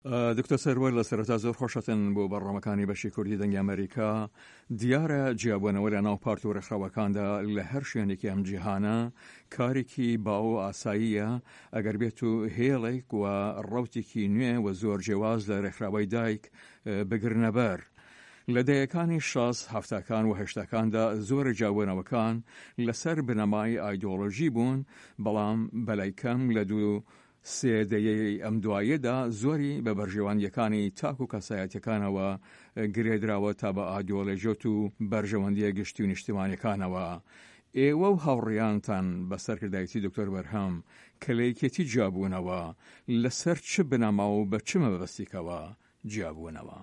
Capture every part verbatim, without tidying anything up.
دکتۆر سەروەر لە سەرەتا زۆر خۆشەتن بۆ بەڕێوەمەکانی بەشی کوردی دەنگی ئەمریکا. دیارە جیابوونەوە لە ناو پارت و ڕێکخراوەکاندا لە هەر شوێنێکی ئەم جیهانە کارێکی باو و ئاساییە ئەگەر بێت و هێڵێک و ڕەوتێکی نوێ و زۆر جیاواز لە ڕێکخراوەی دایک بگرنەبەر. لە دەیەکانی شەش هەفتەکان و هەشتەکاندا زۆر جیابوونەوەکان لەسەر بنەمای ئایدۆڵۆژی بوون، بەڵام بەلای کەم لە دوو سێدەیەی ئەم دوایەدا زۆری بە بەرژەوەندیەکانی تاک و کەسایەتیەکانەوە گرێدراوە تا بە ئایدۆڵۆژیۆت و بەرژەوەندیە گشتی و نیشتیمانیەکانەوە. ئێوە و هاوڕێیانتان بەسەرکردایەتی دکتۆر بەرهەم کە لە یەکێتی جیابوونەوە لەسەر چ بنەما و بە چ مەبەستێکەوە جیابوونەوە؟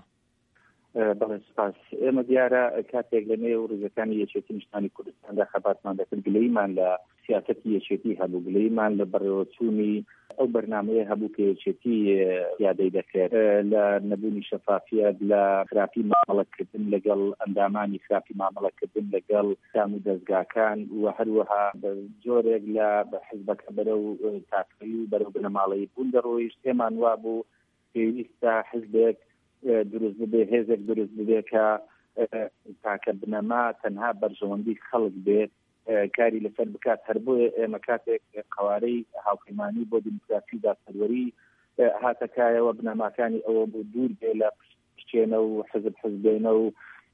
بەڵێ سپاس. ئێمە دیارە کاتێک لە نێو ڕێگەکانی یەکێتی نیشتیمانی کوردستاندا خەباتمان دەکرد گلەیمان لە سیاسەتی یەکێتی هەبوو، گلەیمان لە بەڕێوەچوونی ئەو بەرنامەیە هەبوو کە یەکێتی یادەی دەکرێت لە نەبوونی شەفافیەت، لە خراپی مامەڵەتکردن لەگەڵ ئەندامانی خراپی مامەڵەتکردن لەگەڵ سام و دەستگاکان و هەروەها جۆرێک لە حیزبەکە بەرەو تاقیی و بەرەو بنەماڵەیی بوون دەڕۆیشت. هێمان وا بوو پێویستە حیزبێک دروست ببێ، هێزێک دروست ببێ کە تاکە بنەما تەنها بەرژەوەندی خەڵک بێت، کاری لەسەر بکات. هەر بۆیە ئێمە کاتێک قوارەی هاوپەیمانی بۆ دیموکراسی دادپەروەری هاتەکایەوە بنەماکانی ئەوە بوو دوور بێ لە پشتێنە و حزب حزبێنە و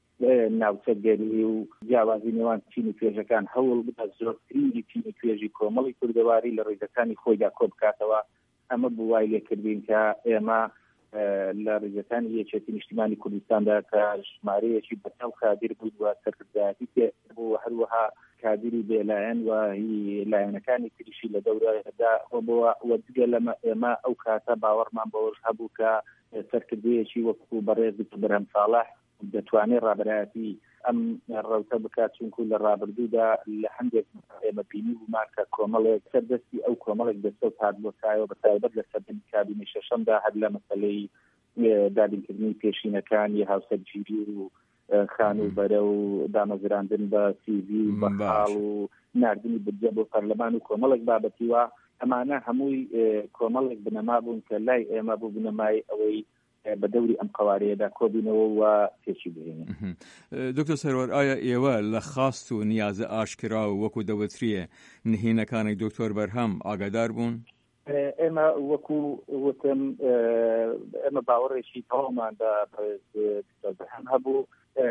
ناوچەگەری و جیاوازی نێوان تیم و توێژەکان هەوڵ بدات زۆرترینی تیم و توێژی کۆمەڵی کوردەواری لە ڕێگەکانی خۆیدا کۆ بکاتەوە. ئەمە بوو وای لێکردین کە ئێمە لە ڕێگەکانی یەکێتی نیشتیمانی کوردستاندا کە ژمارەیەکی بەتەو کادر بوو و سەرکردایەتی پێ بوو، هەروەها کادری بێلایەن و لایەنەکانی تریشی لە دەورەدا بۆەوە وەجگە لەمە ئێمە ئەو کاتە باوەڕمان بەوەش هەبوو کە سەرکردەیەکی وەکو بەڕێز دکتۆر بەرهەم ساڵح دەتوانێت ڕابەرایەتی ئەم ڕەوتە بکات، چونکو لە ڕابردوودا لە هەندێک ئێمە بینی بوومان کە کۆمەڵێک سەردەستی ئەو کۆمەڵێک دەستەوت هات بۆ سایەوە بە تایبەت لە سەردەمی کابینەی شەشەمدا هەر لە مەسەلەی دابینکردنی پێشینەکانی هاوسەرگیری و خان و بەرە و دامەزراندن بە سیڤی و بەخاڵ و ناردنی بودجە بۆ پەرلەمان و کۆمەڵێک بابەتی وە. ئەمانە هەمووی کۆمەڵێک بنەما بوون کە لای ئێمە بوو بنەمای ئەوەی بە دەوری ئەم قوارەیەدا کۆبینەوە و پێچی بهێنین. دکتۆر سەروەر، ئایا ئێوە لە خاست و نیازە ئاشکرا و وەکو دەوتریە نهێنەکانی دکتۆر بەرهەم ئاگادار بوون؟ ئێمە وەکو وتم ئێمە باوەڕێکی تەواومان بە دکتۆر بەرهەم هەبوو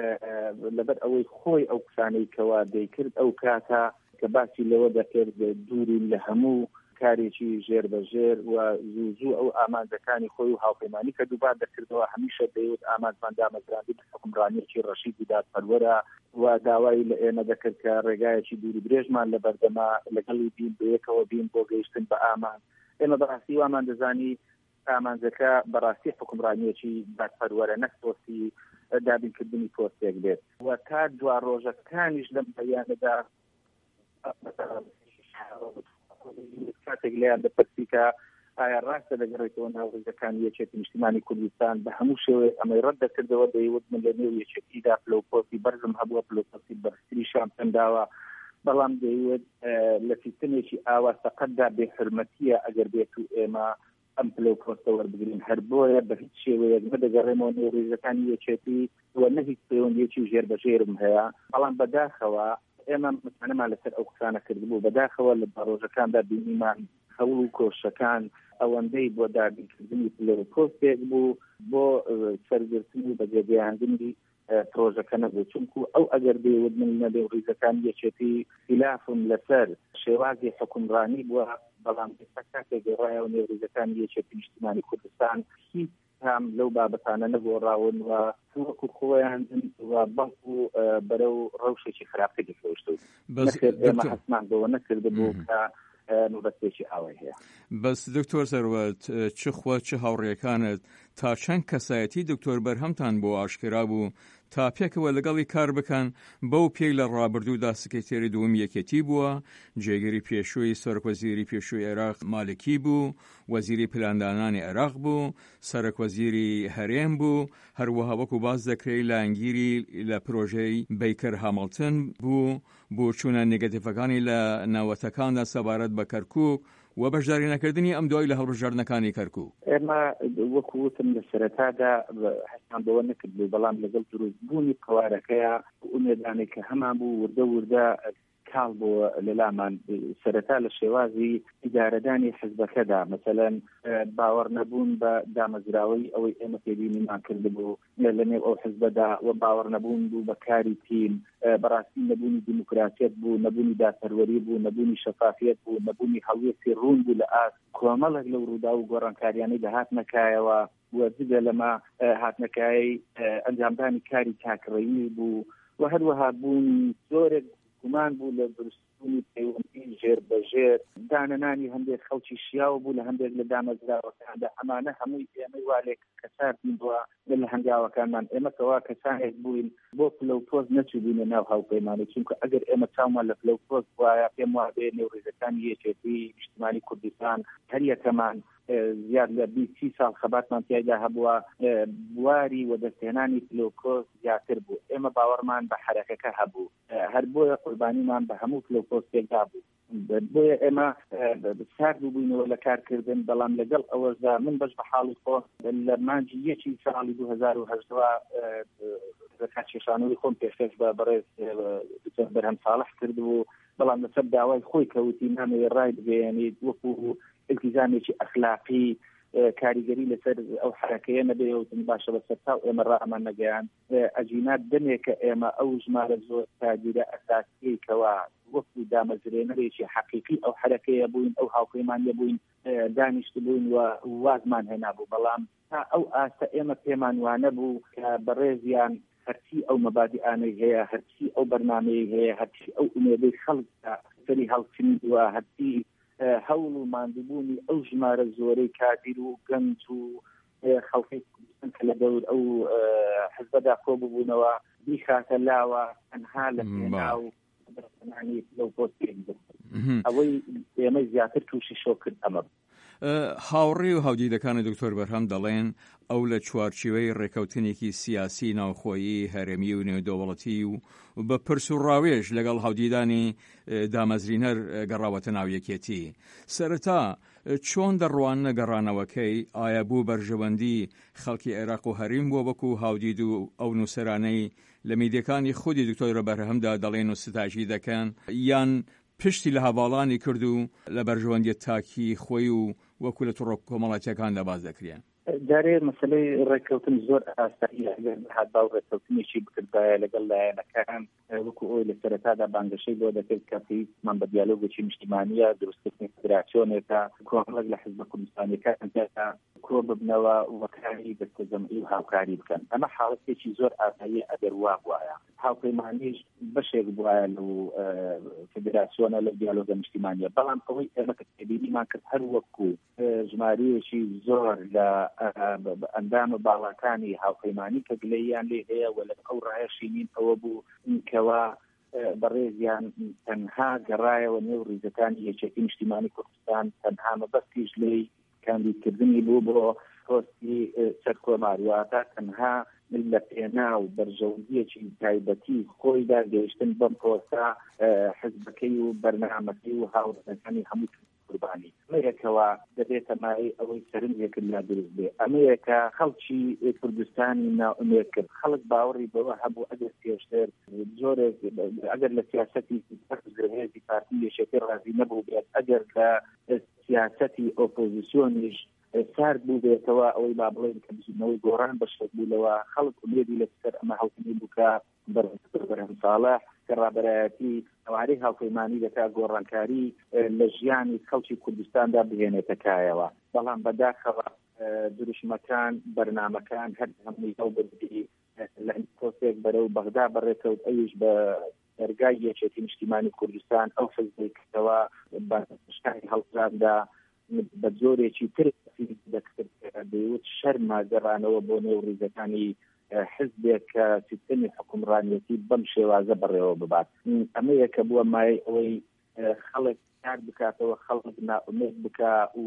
لەبەر ئەوەی خۆی ئەو قسانەی کەوا دەیکرد ئەو کاتە کە باسی لەوە دەکرد دووری لە هەموو کارێکی ژێر بەژێر و زوو ئەو ئامانجەکانی خۆی و هاوپەیمانی کە دووبار دەکردەوە هەمیشە دەیوت ئامانجمان دامەزراندی بە حکومڕانیەکی ڕەشیدی دادپەروەرە و داوای لە ئێمە دەکرد کە ڕێگایەکی دووری درێژمان لە بەردەما لەگەڵی بین بەیەکەوە بین بۆ گەیشتن بە ئامان. ئێمە بەڕاستی وامان دەزانی ئامانجەکە بەڕاستی حکومڕانیەکی دادپەروەرە نەکتۆسی دابینکردنی پۆستێک بێت و تا دوا ڕۆژەکانیش لەم بەیانەدا کاتێک لەیان دەپرسی کە ئایا ڕاستە دەگەڕێتەوە ناو ڕێگەکانی یەکێتی نیشتیمانی کوردستان بە هەموو شێوەیە ئەمەی ڕەت دەکردەوە دەیوت من لە نێو یەکێتیدا پلۆپۆستی بەرزم هەبووە پلۆپۆستی بەرزتریشان پێنداوە، بەڵام دەیوت لە سیستەمێکی ئاوا سەقەتدا بێحرمەتیە ئەگەر بێت و ئێمە ئەم پلۆپۆستە وەربگرین. هەر بۆیە بە هیچ شێوەیەک نەدەگەڕێمەوە نێو ڕێگەکانی یەکێتی وە نە هیچ پەیوەندیەکی ژێر بەژێرم هەیە، بەڵام بەداخەوە ئێمە متمانەمان لەسەر ئەو قسانە کردبوو. بەداخەوە لە ڕۆژەکاندا بینیمان هەوڵ و کۆشەکان ئەوەندەی بۆ دابینکردنی پلۆپۆستێک بوو بۆ سەرگرتن و بەجێگەیاندنی پرۆژەکە نەبوو، چونکو ئەو ئەگەر بێوت من نەبێ ڕێگەکان یەکێتی خلافم لەسەر شێوازی حکومڕانی بووە، بەڵام کاتێک گەڕایەوە نێو ڕێگەکانی یەکێتی نیشتیمانی کوردستان هیچ هەم لەو بابەتانە نەگۆڕاون و وەکو خۆیان و بەڵکو بەرەو ڕەوشێکی خراپتر دەفرۆشتون. ئێمە حەسمان بەوە نەکرد بوو کە نوبەتێکی ئاوای هەیە. بەس دکتۆر سەروەر، چ خۆ چ هاوڕێکانت تا چەند کەسایەتی دکتۆر بەرهەمتان بۆ ئاشکرا بوو تا پێکەوە لەگەڵی کار بکەن بەو پێی لە ڕابردوودا سکرتێری دووەم یەکێتی بووە، جێگەری پێشووی سەرۆکوەزیری پێشووی عێراق مالکی بوو، وەزیری پلاندانانی عێراق بوو، سەرۆکوەزیری هەرێم بوو، هەروەها وەکو باز دەکرێت لانگیری لە پرۆژەی بیکەر هامڵتن بوو، بۆ چوونە نێگەتیڤەکانی لە ناوەتەکاندا سەبارەت بە کەرکووک و بەشداری نەکردنی ئەم دوای لە هەڵبژاردنەکانی کەرکووک. ئێمە وەکوتم لە سەرەتادا هەستان بەوە نەکردبوو، بەڵام لەگەڵ دروستبوونی قوارەکەیە ئومێدانێک کە هەمان بوو وردە وردە کاڵ بۆ لەلامان سەرەتا لە شێوازی ئیدارەدانی حزبەکەدا، مەسەلەن باوەڕ نەبوون بە دامەزراوەی ئەوەی ئێمە پێبینیمان کردبوو لەنێو ئەو حزبەدا، و باوەڕ نەبوون بوو بە کاری تیم، بەڕاستی نەبوونی دیموکراسیەت بوو، نەبوونی دادپەروەری بوو، نەبوونی شەفافیەت بوو، نەبوونی هەڵوێستی ڕوون بوو لە ئاست کۆمەڵێک لەو ڕوودا و گۆڕانکاریانەی دەهات نەکایەوە و جگە لەمە هاتنەکایی ئەنجامدانی کاری چاکڕەیی بوو و هەروەها بوون زۆرێک گومان بوو لە دروستبوونی پەیوەندی ژێر بەژێر، دانەنانی هەندێک خەڵکی شیاو بوو لە هەندێک لە دامەزراوەکاندا. ئەمانە هەمووی ئێمەی والێک کەساردین بووە لە هەنگاوەکانمان. ئێمە کەوا کەسانێک بووین بۆ پلەپۆز نەچووبوونە ناو هاوپەیمانی، چونکە ئەگەر ئێمە چاومان لە پلەپۆز وایە پێم وابێ نێوڕێژەکانی یەکێتی نیشتیمانی کوردستان هەر یەکەمان زیاد لە بیست ساڵ خەباتمان تیایدا هەبووە بواری و دەستهێنانی پلۆکۆز زیاتر بوو. ئێمە باوەڕمان بە حرەکەکە هەبوو، هەر بۆیە قوربانیمان بە هەموو پلۆکۆز تێکدا بوو. بۆیە ئێمە سارد بووینەوە لە کارکردن، بەڵام لەگەڵ ئەوەشدا من بەش بە حاڵی خۆ لە مانجی یەکی ساڵی دوو هەزار و هەژدەوە کاتشێشانەوەی خۆم پێشکەش بە بەڕێز بەرهەم ساڵح کردبوو، بەڵام لەسەر داوای خۆی کەوتی نامەوێت ڕای بگەیەنێت وەکو التزامێکی ئەخلاقی کاریگەری لەسەر ئەو حرەکەیە نەبێتن باشە بە سەرتاو ئێمە ڕامان نەگەیان ئەجینات دەمێکە ئێمە ئەو ژمارە زۆر تاگیرە ئەساسیەی کەوا وەکو دامەزرێنەرێکی حەقیقی ئەو حرەکەیە بووین، ئەو هاوپەیمانیە بووین، دانیشت بووین و وازمان هێنابوو. بەڵام تا ئەو ئاستە ئێمە پێمان وانە بوو کە بەڕێزیان هەرچی ئەو مەبادیئانەی هەیە، هەرچی ئەو بەرنامەی هەیە، هەرچی ئەو ئومێدەی خەڵکە سەری هەڵچنی وە، هەرچی هەوڵ و ماندووبوونی ئەو ژمارە زۆرەی کادیر و گەنج و خەڵکی کوردستان کە لە دەور ئەو حزبەدا کۆبووبوونەوە بیخاتە لاوە تەنها لە پێناو بەرهەمانی لەو پۆستێک ئەوەی ئێمە زیاتر تووشی شۆ کرد. ئەمە هاوڕێ و هاودیدەکانی دکتۆر بەرهەم دەڵێن ئەو لە چوارچێوەی ڕێکەوتنێکی سیاسی ناوخۆیی هەرێمی و نێودەوڵەتی و بە پرس و ڕاوێژ لەگەڵ هاودیدانی دامەزرینەر گەڕاوەتە ناو یەکێتی. سەرەتا چۆن دەڕوان نەگەڕانەوەکەی ئایا بوو بەرژەوەندی خەڵکی عێراق و هەریم بۆ وەکو هاودید و ئەو نووسەرانەی لە میدیەکانی خودی دکتۆر بەرهەمدا دەڵێن و ستاژی دەکەن، یان پشتی لە هەواڵانی کرد و لە بەرژەوەندی تاکی خۆی و وەکو لە تووڕە کۆمەڵایەتیەکاندا باز دەکرێن؟ جارێ مەسەلەی ڕێککەوتن زۆر ئاساییە. هات باو ڕێککەوتنێکی بکردایە لەگەڵ لایەنەکان وەکو ئەوی لە سەرەتادا بانگەشەی بۆ دەکرد کە پێویستمان بە دیالۆگێکی نیشتیمانیە، دروستکردنی فدراسیۆنێکە کۆمەڵێک لە حیزبە کوردستانیەکاندا کۆ ببنەوە وەکاری دەستەجەمعی و هاوکاری بکەن. ئەمە حاڵەتێکی زۆر ئاساییە ئەگەر وا بوایە. هاوپەیمانیش بەشێک بوایە لە فدراسیۆنە لە دیالۆگە نیشتیمانیە، بەڵام ئەوەی ئێمە کە تێبینیمان کرد هەر وەکو ژمارەیەکی زۆر لە ئەندامە باڵاکانی هاوپەیمانی کە گلەییان لێ هەیە و لە ئەو ڕایەشینین ئەوە بوو کەوا بەڕێزیان تەنها گەڕایەوە نێو ڕیزەکانی یەکێتی نیشتیمانی کوردستان، تەنها مەبەستیش لێی کاندیدکردنی بوو بۆ پۆستی سەرکۆماریواتە، تەنها لە پێناو بەرژەوندیەکی تایبەتی خۆیدا گەیشتن بەم پۆستە حزبەکەی و بەرنامەکەی و هاوڕێنەکانی هەموو قوربانی. ئەمەیەکەوە دەبێتە مای ئەوەی سەرنجێکن لا دروست بێ. ئەمەیەکە خەڵکی کوردستانی ناومێد کرد. خەڵک باوەڕی بەوە هەبوو ئەگەر پێشتر زۆرێک ئەگەر لە سیاسەتی هێزی پارتی یەکێتی ڕازی نەبوو بێت، ئەگەر لە سیاسەتی ئۆپۆزیسیۆنیش سارد بوو بێتەوە ئەوەی با بڵێن کە بژینەوەی گۆڕان بەشێک بوولەوە، خەڵک ئومێدی لەسەر ئەمە هەڵکنی بووکە بەرهەم ساڵح کە ڕابەرایەتی ئەوارەی هاوپەیمانی دەکات گۆڕانکاری لە ژیانی خەڵکی کوردستاندا بهێنێتە کایەوە. بەڵام بەداخەوە دروشمەکان بەرنامەکان هەر هەمووی ئەو بردی لە پۆستێک بەرەو بەغدا بەڕێکەوت، ئەویش بە دەرگای یەکێتی نیشتیمانی کوردستان ئەو حزبی کردەوە بە شتانی هەڵبژاردا بە جۆرێکی تر دەکرد دەیوت شەرمە گەڕانەوە بۆ نێو ڕیزەکانی حزبێک کە سیستەمی حکومڕانیەتی بەم شێوازە بەڕێوە ببات. ئەمەیەکە بووە مای ئەوەی خەڵک کار بکاتەوە، خەڵک ناومێد بکە و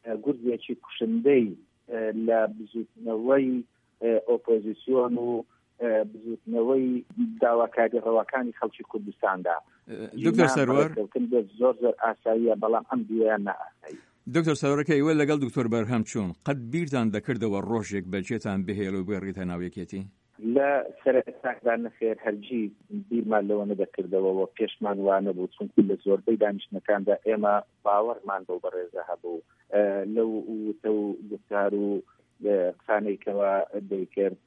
گورزێکی کوشندەی لە بزوتنەوەی ئۆپۆزیسیۆن و بزوتنەوەی داواکاری ڕەواکانی خەڵکی کوردستاندا. دکتۆر سەرور زۆر زۆر ئاساییە بەڵام ئەم دوایان نائاسایی. دکتۆر سەرۆرەکە ئێوە لەگەڵ دکتۆر بەرهەم چوون قەت بیرتان دەکردەوە ڕۆژێک بەجێتان بهێڵ و بێڕیتە ناویەکێتی؟ لە سەرەتادا نەخێر هەرگی بیرمان لەوە نەدەکردەوە پێشمان وانە بوو چونکە لە زۆربەی دانیشتنەکاندا ئێمە باوەڕمان بەو بەڕێزە هەبوو لەو وتە و گفتار و قسانێکەوە دەیکرد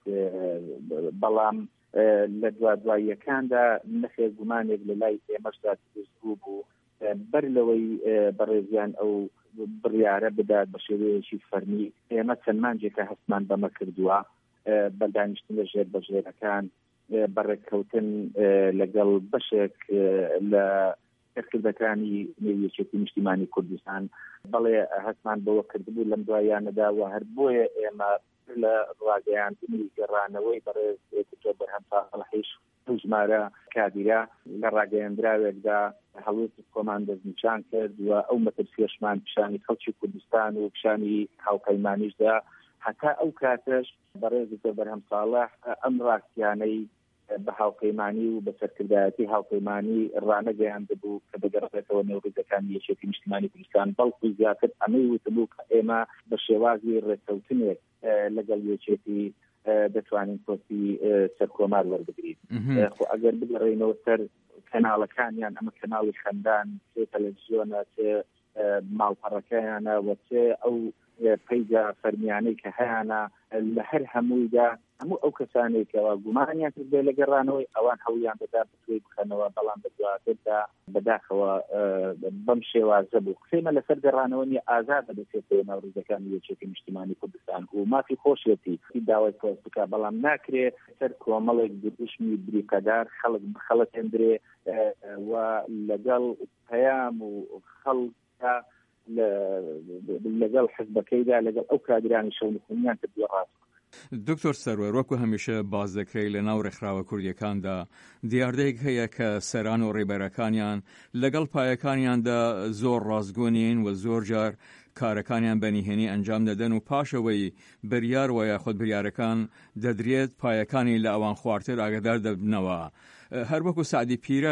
بەڵام لە دوا دواییەکاندا نەخێر گومانێک لە لای ئێمەشدا دروست بوو بەر لەوەی بەڕێزیان ئەو بڕیارە بدات بە شێوەیەکی فەرمی ئێمە چەند مانجێکە هەستمان بەمە کردووە بەدانیشتن لە ژێر بەژێرەکان بەڕێککەوتن لەگەڵ بەشێک لە سەرکردەکانی نێویەکێتی نیشتیمانی کوردستان بەڵێ هەستمان بەوە کردبوو لەم دوایانەدا و هەر بۆیە ئێمە لە ڕاگەیاندنی گەڕانەوەی بەڕێز دکتۆر بەرهەم ساڵحیش ژمارە کابیرە لە ڕاگەیاندراوێکدا هەڵوێتی کۆمان دەستنیشان کرد و ئەو مەترسیەشمان پیشانی خەڵکی کوردستان و پیشانی هاوپەیمانیشدا هەتا ئەو کاتەش بەڕێز دکتۆر بەرهەم ساڵح ئەم ڕاستیانەی بە هاوپەیمانی و بە سەرکردایەتی هاوپەیمانی ڕانەگەیاندبوو کە دەگەڕێتەوە نێوڕێزەکانی یەکێتی نیشتیمانی کوردستان بەڵکو زیاتر ئەمەی وتبوو کە ئێمە بە شێوازی ڕێککەوتنێک لەگەڵ یەکێتی دەتوانین کۆسی سەرکۆمار وەربگرین. خۆ ئەگەر بگەڕێنەوە سەر کەناڵەکانیان ئەمە کەناڵی خەندان چێ تەلەڤیزیۆنە چێ ماڵپەڕەکەیانە و چێ ئەو پەیدا فەرمیانەی کە هەیەە لە هەر هەموویدا هەموو ئەو کەسانێکەوە گومانیان کردێ لە گەڕانەوەی ئەوان هەویان بەدا بتوێ بخەنەوە بەڵام بەدواتردا بەداخەوە بەم شێوازە بوو قسەیمە لەسەر گەڕانەوەنی ئازادە بەسێتەوە ناوڕێزەکانی یەکێتی نیشتیمانی کوردستان و مافی خۆشێتی داوای پۆست بکە بەڵام ناکرێت سەر کۆمەڵێک دوشمی بریکەدار خەڵک بخەڵەتێنرێ و لەگەڵ پەیام و خەڵکە لەگەڵ حزبەکەیدا لەگەڵ ئەو کادرانی شەونخونیان کردووە ڕاست. دکتۆر سەرور وەکو هەمیشە باز دەکرێت لە ناو ڕێکخراوە کوردیەکاندا دیاردەیەک هەیە کە سەران و ڕێبەرەکانیان لەگەڵ پایەکانیاندا زۆر ڕازگۆنین و زۆر جار کارەکانیان بەنیهێنی ئەنجام دەدەن و پاشەوەی بریار و یاخود بریارەکان دەدرێت پایەکانی لە ئەوان خواردتر ئاگدار دەبنەوە. هەر وەکو سعدی پیرە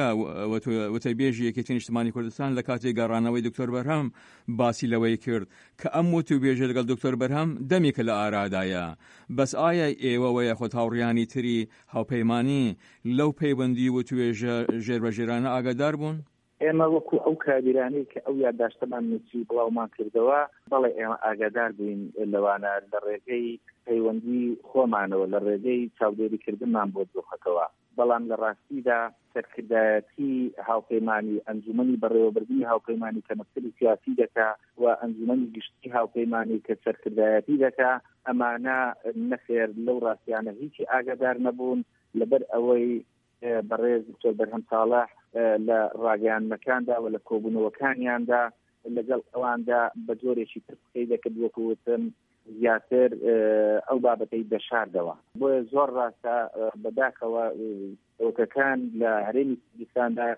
وتەبێژی یەکێتی نیشتیمانی کوردستان لە کاتێک گەڕانەوەی دکتۆر بەرهەم باسی لەوەی کرد کە ئەم وتوبێژە لەگەڵ دکتۆر بەرهەم دەمێکە لە ئارادایە بەس ئایا ئێوە و یاخود هاوڕیانی تری هاوپەیمانی لەو پەیوەندی وتوێژە ژێربەژێرانە ئاگادار بوون؟ ئێمە وەکو ئەو کابیرانەی کە ئەو یادداشتەمان نووسی بڵاومان کردەوە بەڵێ ئێمە ئاگادار بووین لەوانە لە ڕێگەی پەیوەندی خۆمانەوە لە ڕێگەی چاودێریکردنمان بۆ دۆخەکەوە بەڵام لە ڕاستیدا سەرکردایەتی هاوپەیمانی ئەنجومەنی بەڕێوەبردننی هاوپەیمانی کە مەسئلەی سیاسی دەکا و ئەنجومەنی گشتی هاوپەیمانی کە سەرکردایەتی دەکا ئەمانە نەخێر لەو ڕاستیانە هیچی ئاگادار نەبوون لەبەر ئەوەی بەڕێز دکتۆر بەرهەم ساڵح لە ڕاگەیاندنەکاندا و لە کۆبوونەوەکانیاندا لەگەڵ ئەواندا بە جۆرێکی تر قسەی دەکرد وەکوتم زیاتر ئەو بابەتەی دەشاردەوە بۆیە زۆر ڕاستە بەداخەوە ئەوکەکان لە هەرێمی کوردستاندا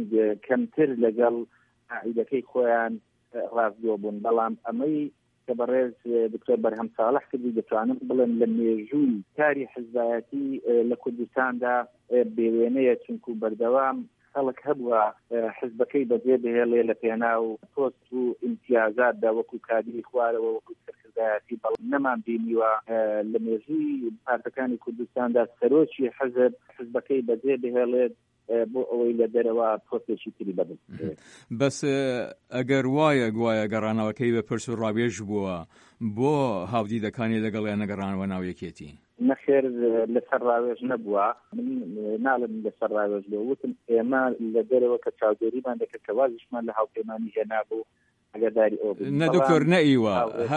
کەمتر لەگەڵ عقیدەکەی خۆیان ڕاستگۆ بوون بەڵام ئەمەی کە بەڕێز دکتۆر بەرهەم ساڵح کردی دەتوانم بڵێن لە مێژووی کاری حزبایەتی لە کوردستاندا بێوێنەیە چونکو بەردەوام خەڵک هەبووە حزبەکەی بەجێ بهێڵێ لە پێناو پۆست و ئیمتیازاتدا وەکو کادری خوارەوە وەکو سەرکردایەتی بەڵام نەمان بینیوە لە مێژووی پارتەکانی کوردستاندا سەرۆکی حزب حزبەکەی بەجێ بهێڵێت بۆ ئەوەی لە دەرەوە پۆستێکی تری ببن. بەس ئەگەر وایە گوایە گەڕانەوەکەی بە پرس و ڕاوێژ بووە بۆ هاودیدەکانی لەگەڵیان نەگەڕانەوە ناویەکێتی نەخێر لەسەر ڕاوێژ نەبووە من ناڵم لەسەر ڕاوێژ بۆ وتم ئێمە لە دەرەوە کە چاودێریمان دەکرد کە وازیشمان لە هاوپەیمانی هێنابوو ئەگەداری ئەو نە دکتۆر نەئیوە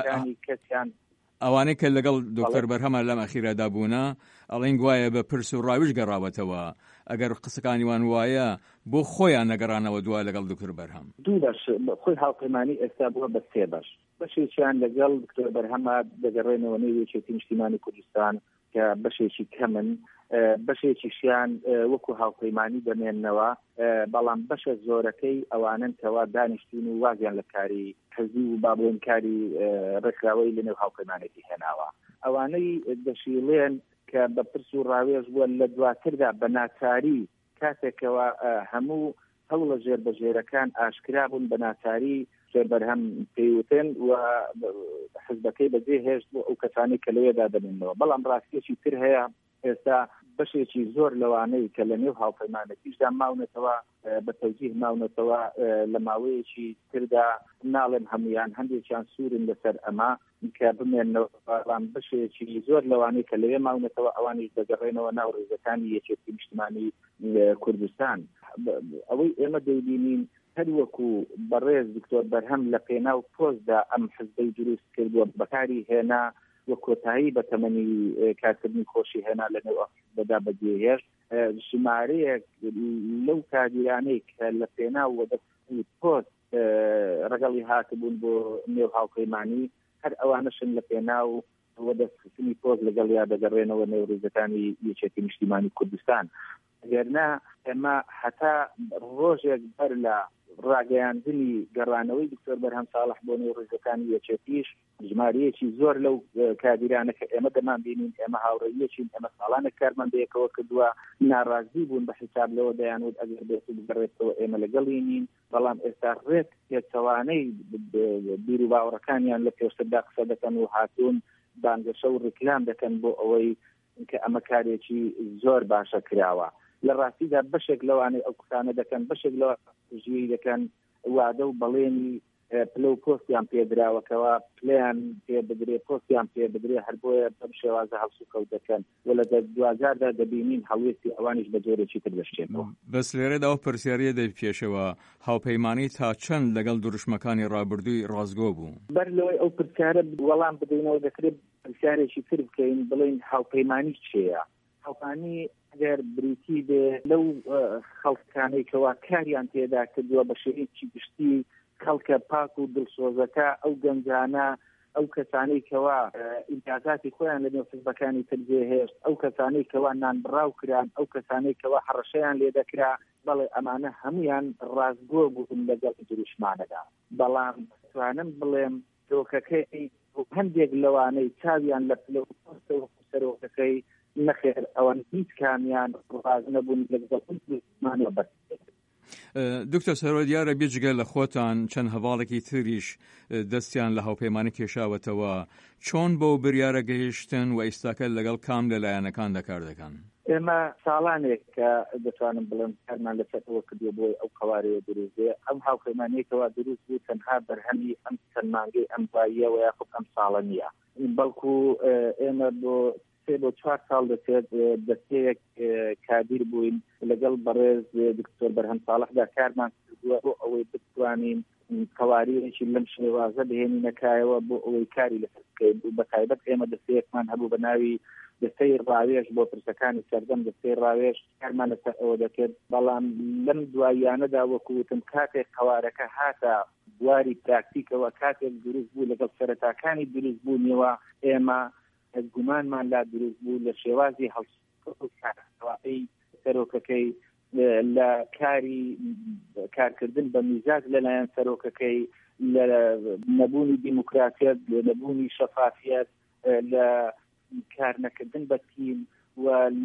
کەسیان ئەوانەی کە لەگەڵ دکتۆر بەرهەمە لەم ئەخیرەدا بوونە ئەڵێن گوایە بە پرس و ڕاویش گەڕاوەتەوە ئەگەر قسەکانی وان وایە بۆ خۆیان نەگەڕانەوە دوای لەگەڵ دکتۆر بەرهەم دوو بەش خۆی هاوپەیمانی ئێستا بووە بە سێ بەش بەشێکیان لەگەڵ دکتۆر بەرهەمە دەگەڕێنەوە نێو یەکێتی نیشتیمانی کوردستان کە بەشێکی کەمن بەشێکیشیان وەکو هاوپەیمانی دەمێننەوە بەڵام بەشە زۆرەکەی ئەوانن کەوا دانیشتون و وازیان لە کاری حزبی و با بڵێن کاری ڕێکخراوەی لەنێو هاوپەیمانێتی هێناوە ئەوانەی دەشیڵێن کە بە پرس و ڕاوێژ بووە لە دواتردا بە ناچاری کاتێکەوە هەموو هەوڵە ژێربەژێرەکان ئاشکرا بوون بە ناچاری ژێربەرهەم پێیوتن و حزبەکەی بەجێ هێشت بۆ ئەو کەسانی کە لەوێدا دەبنەوە. بەڵام ڕاستیەکی تر هەیە، ئێستا بەشێکی زۆر لەوانەی کە لە نێو هاوپەیمانەتیشدا ماونەتەوە بە تەوجیه ماونەتەوە لە ماوەیەکی تردا ناڵێن هەمویان هەندێکیان سوورن لەسەر ئەمە کە بمێنەوە، بەڵام بەشێکی زۆر لەوانەی کە لەوێ ماونەتەوە ئەوانیش دەگەڕێنەوە ناو ڕێزەکانی یەکێتی نیشتیمانی کوردستان. ئەوەی ئێمە دەیبینین هەروەکو بەڕێز دکتۆر بەرهەم لە پێناو پۆستدا ئەم حزبەی دروست کردووە بەکاری هێنا وە کۆتایی بە تەمەنی کارکردنی خۆشی هێنا لە نێو بەدا بەجێهێشت ژمارەیەک لەو کاردیرانەی کە لە پێناو وەدەستی پۆست ڕەگەڵی هاتبوون بۆ نێو هاوپەیمانی هەر ئەوانەشن لە پێناو وەدەستنی پۆست لەگەڵیا دەگەڕێنەوە نێو ڕێزەکانی یەکێتی نیشتیمانی کوردستان. ئەگەرنا ئێمە هەتا ڕۆژێک بەر لە ڕاگەیاندنی گەڕانەوەی دکتۆر بەرهەم ساڵح بۆ نێو ڕێزەکانی یەکێتیش ژمارەیەکی زۆر لەو کادیرانە کە ئێمە دەمان بینین ئێمە هاوڕێیەکین، ئێمە ساڵانە کارمان بەیەکەوە کردووە، ناڕازی بوون بە حساب لەوە دەیانوت ئەگەر بێت بگەڕێتەوە ئێمە لەگەڵی نین، بەڵام ئێستا ڕێک پێچەوانەی بیر و باوەڕەکانیان لە پێشتردا قسە دەکەن و هاتوون بانگەشە و ڕیکلام دەکەن بۆ ئەوەی کە ئەمە کارێکی زۆر باشە کراوە. لە ڕاستیدا بەشێک لەوانەی ئەو قسانە دەکەن، بەشێک لەوە ژووی دەکەن وادە و بەڵێنی پلە و پۆستیان پێدراوەکەوە پلیان پێ بدرێ پۆستیان پێ بدرێ هەر بۆیە بەم شێوازە هەڵسو کەوت دەکەن و لە دوازاردا دەبینین هەڵوێستی ئەوانیش بە جۆرێکی تر دەشتێتەوە. بەس لێرەدا ئەو پرسیارەیە دەی پێشەوە هاوپەیمانی تا چەند لەگەڵ دوڕژمەکانی ڕابردووی ڕازگۆ بوو؟ بەر لەوەی ئەو پرسیارە وەڵام بدەینەوە دەکرێت پرسیارێکی تر بکەین بڵێن هاوپەیمانی چییە؟ هاوپەیمانی ئەگەر بریتی بێ لەو خەڵکانەی کەوا کاریان تێدا کردووە بە شێوەیەکی گشتی خەڵکە پاک و دڵسۆزەکە ئەو گەنجانە ئەو کەسانەی کەوا ئیمتیازاتی خۆیان لە نێو حزبەکانی تر جێهێشت، ئەو کەسانەی کەوا نانبڕاو کران، ئەو کەسانەی کەوا هەڕەشەیان لێ دەکرا، بەڵێ ئەمانە هەمویان ڕازگۆ بوون لەگەڵ دروشمانەدا. بەڵام توانم بڵێم تۆکەکەی هەندێک لەوانەی چاویان لە پلە و پۆستەوە سەرۆکەکەی نەخێر ئەوان هیچ کامیان ڕاز نەبوون لەگەڵ دروشمانەوە بەس. دکتۆر سەرۆ دیارە بێجگە لە خۆتان چەند هەواڵێکی تریش دەستیان لە هاوپەیمانی کێشاوەتەوە، چۆن بۆ بریارە گەیشتن و ئیستاکە لەگەڵ کام لەلایەنەکان دەکار دەکەن؟ ئێمە ساڵانێک کە دەتوانم بڵێم کارمان لەسەرەوە کردووە بۆی ئەو قوارەیە دروستێ ئەم هاوپەیمانەیەکەوە دروست بوو تەنها بەرهەمی ئەم چەند مانگەی ئەم باییەوە یاخود ئەم ساڵە نییە، بەڵکو ئێمە بۆ بۆ چوار ساڵ دەچێت دەستەیەک کادیر بووین لەگەڵ بەڕێز دکتۆر بەرهەم ساڵحدا کارمان کردووە بۆ ئەوەی بتوانین قوارەیەکی لەم شێوازە بهێنینەکایەوە بۆ ئەوەی کاری لەسەر بکەین. بە تایبەت ئێمە دەستەیەکمان هەبوو بە ناوی دەستەی ڕاوێژ بۆ پرسەکانی سەردەم، دەستەی ڕاوێژ کارمان لەسەر ئەوە دەکرد، بەڵام لەم دواییانەدا وەکوتم کاتێک قوارەکە هاتە بواری پراکتیکەوە، کاتێک دروست بوو لەگەڵ سەرەتاکانی دروست بوونیەوە، ئێمە گومانمان لا دروست بوو لە شێوازی هەڵسوکەی سەرۆکەکەی لە کاری کارکردن بە میزاج لەلایەن سەرۆکەکەی، لە نەبوونی دیموکراتیەت، لە نەبوونی شەفافیەت، لە کارنەکردن بە تیم و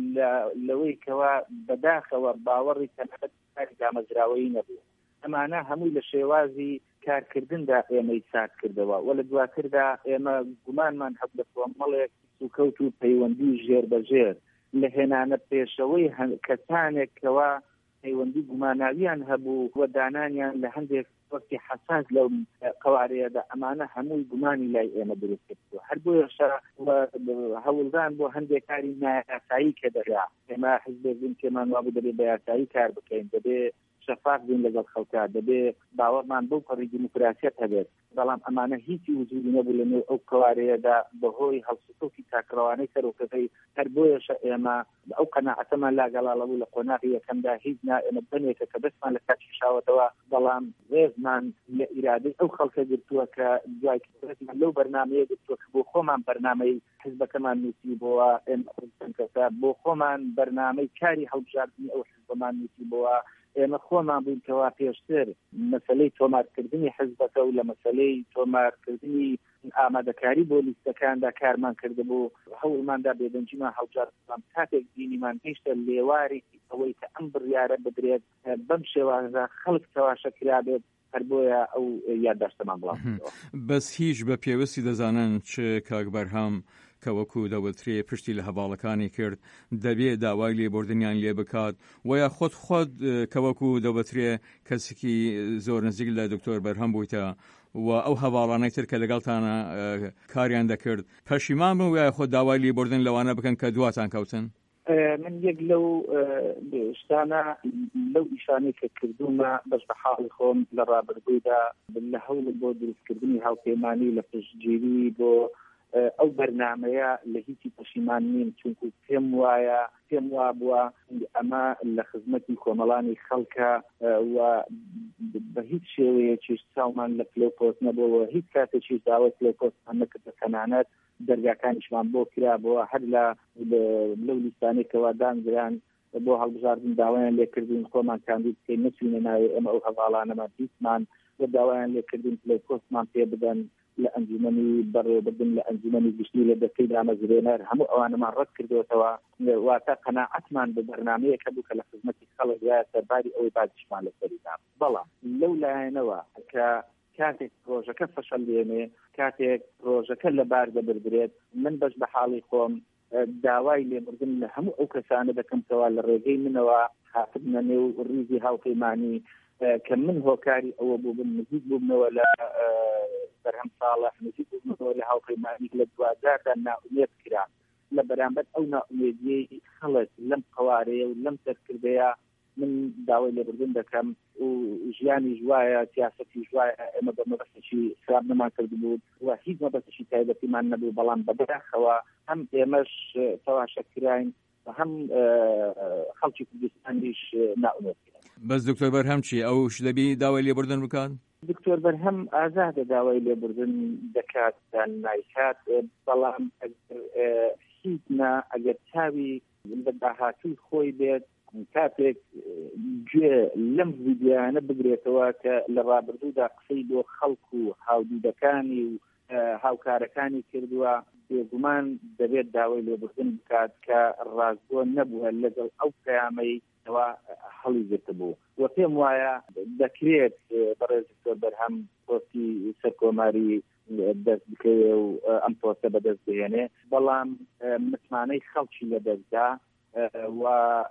لەوەی کەوا بەداخەوە باوەڕی تەنەبەت کاری دامەزراوەی نەبوو. ئەمانە هەمووی لە شێوازی کارکردندا ئێمەی سات کردەوە و لە دواتردا ئێمە گومانمان هەب لە کۆمەڵێک سوکەوت و پەیوەندی ژێر بەژێر لە هێنانە پێشەوەی کەسانێکەوە پەیوەندی گوماناویان هەبوو و دانانیان لە هەندێک وەختی حساس لەو قوارەیەدا، ئەمانە هەمووی گومانی لای ئێمە دروست کردووە. هەر بۆیە هەوڵدان بۆ هەندێک کاری نایاسایی کە دەرا ئێمە حزبێک بوون کێمان وا بوو دەبێت بە یاسایی کار بکەین، دەبێت شەفاف بین لەگەڵ خەڵکا، دەبێت باوەڕمان بەو پەڕی دیموکراسیەت هەبێت، بەڵام ئەمانە هیچی وجودی نەبوو لە نێو ئەو قوارەیەدا بەهۆی هەڵسوکەوتی تاکڕەوانەی سەرۆکەکەی. هەر بۆیەشە ئێمە ئەو قەناعەتەمان لاگەڵاڵە بوو لە قۆناغی یەکەمدا هیچ نا ئێمە بنێکە کە دەستمان لە کاتی شاوەتەوە، بەڵام ڕێزمان لە ئیرادەی ئەو خەڵکە گرتووە کە دوای کردن لەو بەرنامەیە گرتووە کە بۆ خۆمان بەرنامەی حزبەکەمان نووسی بۆەوە، ئێمە کەسا بۆ خۆمان بەرنامەی کاری هەڵبژاردننی ئەو حزبەمان نووسی بۆەوە، ئێمە خۆمان بووینکەوا پێشتر مەسەلەی تۆمارکردنی حزبەکە و لە مەسەلەی تۆمارکردنی ئامادەکاری بۆ لیستەکاندا کارمان کردبوو هەوڵماندا بێدەنجیمان هەڵبژار کاتێک دینیمان هێشتا لێواری ئەوەی کە ئەم بڕیارە بدرێت بەم شێوازە خەڵک تەواشەکرا بێت هەر بۆیە ئەو یادداشتەمان بڵاو بەس هیچ بە پێوەستی دەزانن چ کاک بەرهەم کە وەکو دەوترێ پشتی لە هەواڵەکانی کرد دەبێت داوای لێبوردنیان لێ بکات ویا خۆت خۆت کە وەکو دەوترێ کەسێکی زۆر نزیک لە دکتۆر بەرهەم بوویتە و ئەو هەواڵانەی تر کە لەگەڵتانە کاریان دەکرد پەشیمان بوو ویا خۆت داوای لێبوردن لەوانە بکەن کە دواتان کەوتن من یەک لەو شتانە لەو ئیشانەی کە کردومە بەش بە حاڵی خۆم لە ڕابردوودا لە هەوڵ بۆ دروستکردنی هاوپەیمانی لە پشتگیری بۆ ئەو بەرنامەیە لە هیچی پەشیمان نیم چونکو پێم وایە پێم وا بووە ئەمە لە خزمەتی کۆمەڵانی خەڵکە و بە هیچ شێوەیەکیش چاومان لە پلۆپۆست نەبووەوە هیچ کاتێکیش داوای پلۆپۆستمان نەکرد تەنانەت دەرگاکانیشمان بۆ کرابەوە هەر لە لەو لیستانێکەوە دانگران بۆ هەڵبژاردن داوایان لێکردین خۆمان کاندید بکەین نەچوینە ناوێ ئەمە ئەو هەواڵانەمان دیسمان بۆ داوایان لێکردین پلۆپۆستمان پێ بدەن لە ئەنجومەنی بەڕێوەبردن لە ئەنجومەنی گشتی لە دەستەی دامەزرێنەر هەموو ئەوانەمان ڕەت کردوێتەوە واتە قەناعەتمان بە بەرنامەیەکە بوو کە لە خزمەتی خەڵک وایە سەرباری ئەوەی بازیشمان لەسەریدا بەڵام لەو لایەنەوە کە کاتێک پرۆژەکە فەشەل دێنێ کاتێک پرۆژەکە لە بار دەبردرێت من بەش بە حاڵی خۆم داوای لێبوردن لە هەموو ئەو کەسانە دەکەمتەوە لە ڕێگەی منەوە حافظ نەنێ و ڕیزی هاوپەیمانی کە من هۆکاری ئەوە بوو بن نزیک بوومنەوە لە بەرهەم ساڵح نزیک بوومنەوە لە هاوپەیمانی لە دوازاردا ناومێت کرا لە بەرامبەر ئەو ناومێدیەی خەڵک لەم قوارەیە و لەم سەرکردەیە من داوای لێبوردن دەکەم و ژیانی ژوایە سیاسەتی ژوایە ئێمە بە مەبەستێکی خراب نەمان کردبوو و هیچ مەبەستێکی تایبەتیمان نەبوو بەڵام بەداخەوە هەم ئێمەش تەواشەکراین و هەم خەڵکی کوردستانیش ناومێت بەس دکتۆر بەرهەم چی ئەو شدەبی داوای لێبوردن بکات دکتۆر بەرهەم ئازادە داوای لێبوردن دەکات نایکات بەڵام هیچنا ئەگەر چاوی بە داهاتووی خۆی بێت کاتێک گوێ لەم ڤیدیۆیانە بگرێتەوە کە لە ڕابردوودا قسەی بۆ خەڵکو و هاودوودەکانی و هاوکارەکانی کردووە بێگومان دەبێت داوای لێبوردن بکات کە ڕاستگۆ نەبووە لەگەڵ ئەو پەیامەی ئەوە هەڵی گرتبوو و پێم وایە دەکرێت بەڕێز دکتۆر بەرهەم پۆستی سەرکۆماری دەست بکەوێ و ئەم پۆستە بەدەست بهێنێ بەڵام متمانەی خەڵکی لەدەستدا و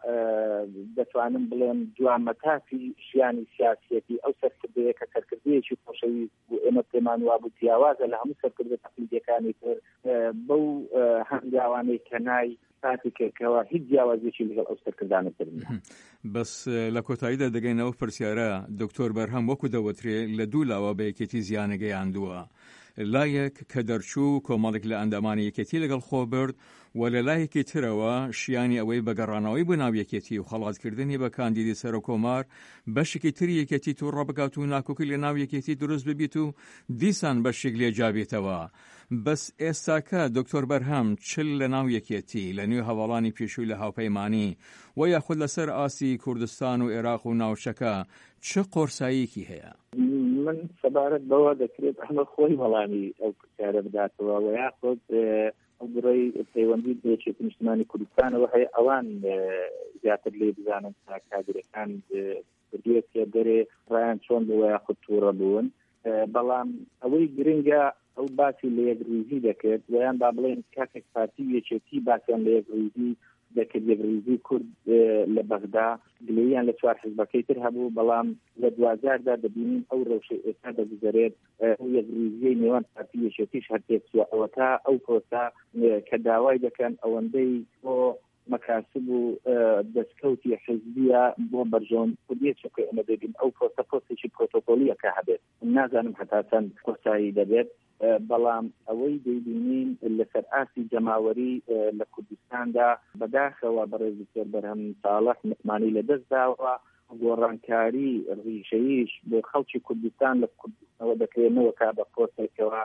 دەتوانم بڵێم دوامەتافی ژیانی سیاسەتی ئەو سەرکردەیە کە سەرکردەیەکی خۆشەویست بوو ئێمە پێمان وابوو پیاوازە لە هەموو سەرکردە تەقلیدیەکانی تر بەو هەنگاوانەی کە نای ساتی کردکەوە هیچ جیاوازێکی لەگەڵ ئەو سەرکردانە تر نییە بەس لە کۆتاییدا دەگەینەوە پرسیارە دکتۆر بەرهەم وەکو دەوترێ لە دوو لاوە بە یەکێتی زیانەگەیاندووە لایەک کە دەرچوو کۆمەڵێک لە ئەندامانی یەکێتی لەگەڵ خۆ برد و لە لایەکی ترەوە شیانی ئەوەی بەگەڕانەوەی بۆ ناو یەکێتی و خەڵاتکردنی بە کاندیدی سەر و کۆمار بەشێکی تری یەکێتی تو ڕەبگات و ناکۆکی لە ناو یەکێتی دروست ببیت و دیسان بەشێک لێ جابێتەوە بەس ئێستاکە دکتۆر بەرهەم چل لە ناو یەکێتی لە نوێ هەواڵانی پێشووی لە هاوپەیمانی و یاخود لەسەر ئاسی کوردستان و عێراق و ناوچەکە چه قۆرساییەکی هەیە من سەبارەت بەوە دەکرێت ئەمە خۆی وەڵامی ئەو پرسیارە بداتەوە و یاخود ئەو بڕۆی پەیوەندی بێچێت نیشتمانی کوردستانەوە هەیە ئەوان زیاتر لێ بزانن تا کادرەکان بردوێت پێ دەرێ ڕایان چۆن بووە یاخود تووڕە بوون بەڵام ئەوەی گرنگە ئەو باسی لە یەکریزی دەکرێت ویان با بڵێن کاتێک پارتی یەکێتی باسییان لە یەکریزی دەکرد یەکریزی کورد لە بەغدا گلەییان لە چوار حزبەکەی تر هەبوو بەڵام لە دوازاردا دەبینین ئەو ڕەوشەی ئێستا دەگوزارێت ئەو یەکریزیەی نێوان پارتی یەکێتیش هەر تێکچووە ئەوە تا ئەو پۆستە کە داوای دەکەن ئەوەندەی بۆ مەکاسب و دەستکەوتی حزبیە بۆ بەرژۆن کوردیە چۆکە ئەمە دەبین ئەو پۆستە پۆستێکی پرۆتۆکۆلیەکە هەبێت نازانم هەتا چەند قۆرسایی دەبێت بەڵام ئەوەی دەیبینین لەسەر ئاسی جەماوەری لە کوردستاندا بەداخەوە بەڕێز دکتۆر بەرهەم ساڵح متمانی لەدەست داوە گۆڕانکاری ڕیشەیش بۆ خەڵکی کوردستان لە کوردستانەوە دەکرێنەوە کا بە پۆستێکەوە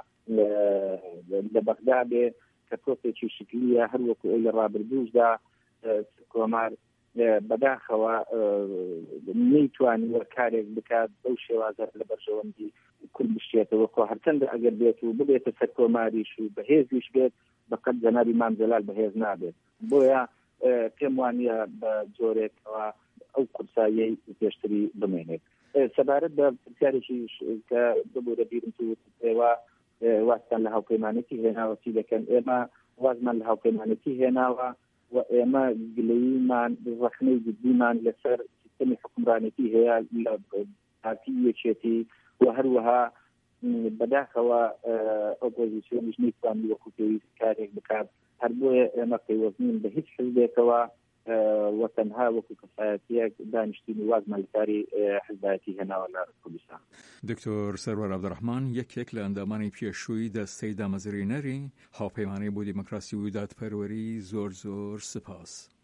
لە بەغدا بێ کە پۆستێکی شکلیە هەر وەکو ئەو لە ڕابردووشدا کۆمار بەداخەوە نەیتوانی وە کارێک بکات بەو شێوازە لە بەرژەوەندی کورد بشتێتەوە خۆ هەرچەندە ئەگەر بێت و ببێتە سەر کۆماریش و بەهێزیش بێت بەقەت جەنابی مام جەلال بەهێز نابێت بۆیە پێم وانە بە جۆرێکەوە ئەو قورساییەی پێشتری بمێنێت سەبارەت بە پرسیارێکی کە ببوورە بیرم تو ئێوە واستان لە هاوپەیمانێتی هێناوەتی دەکەن ئێمە وازمان لە هاوپەیمانێتی هێناوە و ئێمە گلەییمان ڕەخنەی جدیمان لەسەر سیستەمی حکومڕانێتی هەیە لە پارتی یەکێتی و هەروەها بەداخەوە ئۆپۆزیسیۆنیش نەیتوانی وەکو پێویست کارێک بکات هەر بۆیە ئێمە پەیوەستین بە هیچ حزبێکەوە و تەنها وەکو کەسایەتیەک دانیشتنی وازمان لە کاری حزبایەتی هێناوە لە کوردستان. دکتۆر سەرور عەبدوڕەحمان یەکێک لە ئەندامانی پێشووی دەستەی دامەزرێنەری هاوپەیمانەی بۆ دیموکراسی و دادپەروەری زۆر زۆر سپاس.